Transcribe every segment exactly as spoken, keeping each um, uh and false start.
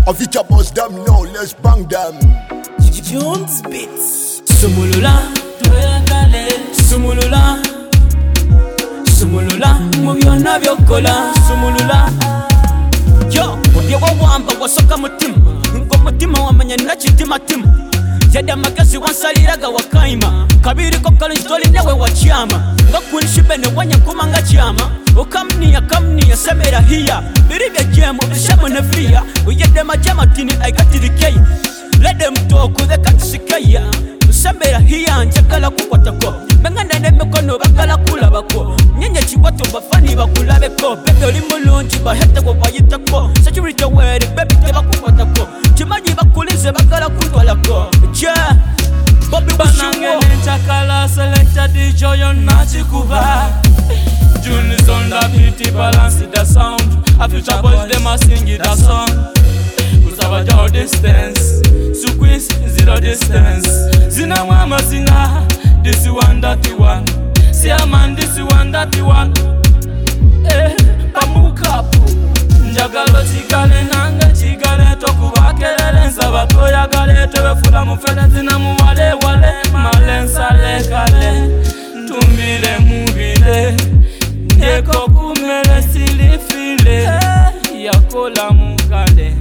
Avita boss them now, let's bang them. Jones Beats. Sumulula, tuyagale. Sumulula, Sumulula, mubyona byokola. Sumulula. Yo, ye wawamba wasoka mutima. Ngo mutima wamanya nachitima timu. Yada magazi wansaliraga wakaima. Kabiri ko kalistoli nawe wachama. Nga kunishibe ne wanya kumanga chama. Okamnia kamnia semera hiya. Biribya jemo shamo na fia. Uyede majama tini I got the key. Let them talk with the katsikaya. Semera hiya njagala kukwatako. Menganda ne mekono bakala kula bako. Nyenye chiwato bafani bakula beko. Bebe oli mulungi bahete ko bayitako. Security word baby te bakukwatako. Chimaji bakulize bakala kutwalako. Yeah. Bobby Banange ninchakala selecta D J yon nachikuba. June is on the beat, balance the sound. A future boys them a sing it a song. Cause our your distance, Suquis zero distance. Zina mama zina, this one that you want. See a man, this one that you want. Eh, pamukapu. Njagalo chigale nanga chigale tokubakelele nsaba toyagale tebefula mufele zina muwale wale malensa lekale tumbile mubile ndeko kumele silifile yakola mukale.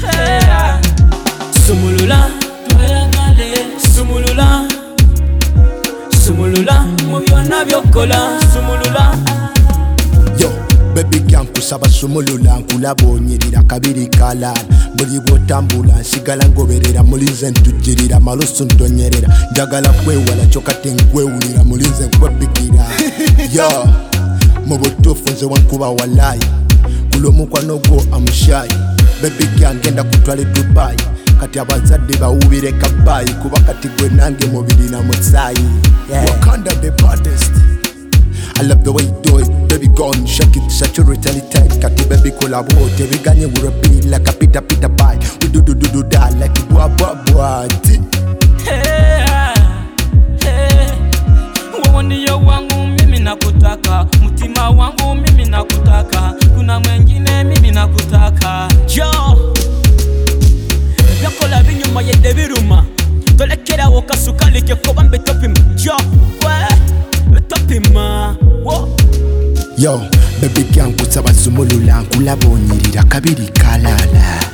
Sumulula, tuyagale. Sumulula, Sumulula, mubyona byokola. Sumulula. Yo, baby girl kusaba sumulula nkulabonyerera kabiri kalala. Buli bwotambula nsigala ngoberera mulinze ntujirira malusu ndonyerera. Njagala kwewala kyokate nkwewulira mulinze nkwepikira. Yo, mu butuufu nze wankuba walayi. Kulo mukwano gwo amushayi. Baby girl ngenda kutwala Dubai. Kati abazadde bawubire kabayi kuba kati gwe nange mubiri na musaayi. Wakanda the baddest. I love the way you do it, baby go on, shake it, saturate it tight. Kati baby collaborate, we ganye we repeat like a pita pita pie. We do do do do da like a boa boa boa. Hey, hey, wawoniyo wangu mimi nakutaka, mutima wangu mimi nakutaka, kuna mwengine mimi nakutaka. Yo, yakola binyuma yede biruma. Tolekera wokasulike ko bambe topim. Yo, we topima. Wo. Yo, baby girl kusaba sumulula nkulabonyerera kabiri kalala.